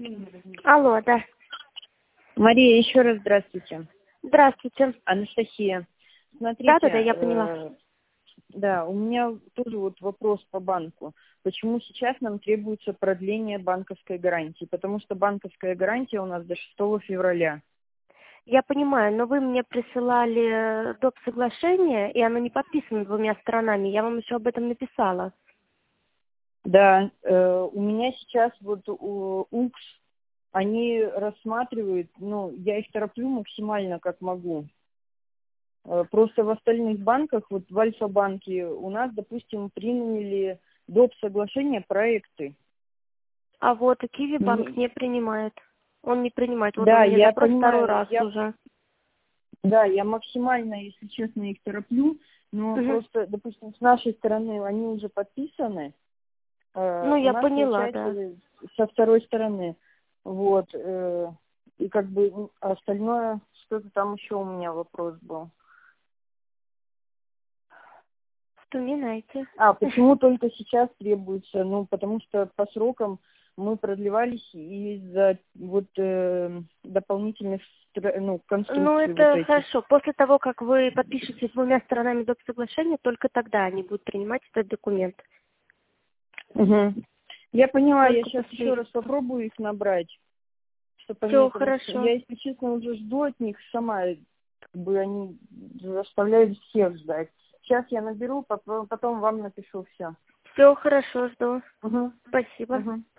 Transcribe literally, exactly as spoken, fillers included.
Алло, да. Мария, еще раз здравствуйте. Здравствуйте. Анастасия. Смотрите, Да, да, да, я поняла. э, да, у меня тоже вот вопрос по банку. Почему сейчас нам требуется продление банковской гарантии? Потому что банковская гарантия у нас до шестого февраля. Я понимаю, но вы мне присылали доп. Соглашение, и оно не подписано двумя сторонами. Я вам еще об этом написала. Да, э, у меня сейчас вот у УКС, они рассматривают, ну, я их тороплю максимально, как могу. Э, Просто в остальных банках, вот в Альфа-банке у нас, допустим, приняли доп. Соглашения проекты. А вот и Киви-банк Мне- не принимает. Он не принимает. Вот у Да, меня я запрос второй понимаю, раз я, уже. да, я максимально, если честно, их тороплю, но Мгм. просто, допустим, с нашей стороны они уже подписаны, э, Ну, у я нас поняла, да. получается со второй стороны, вот, э, и как бы м, остальное, что-то там еще у меня вопрос был. Вспоминайте. А, почему только сейчас требуется? Ну, потому что по срокам мы продлевались из-за вот э, дополнительных, стро- ну, Ну, конструкций вот это этих. хорошо. После того, как вы подпишете с двумя сторонами доп. Соглашения, только тогда они будут принимать этот документ. Угу. Я поняла, я Только сейчас после еще раз этого. попробую их набрать, чтобы они Все это... рас- хорошо. Я, если честно, уже жду от них сама, как бы они заставляют всех ждать. Сейчас я наберу, потом потом вам напишу все. Все хорошо, жду. Угу. Спасибо. Угу.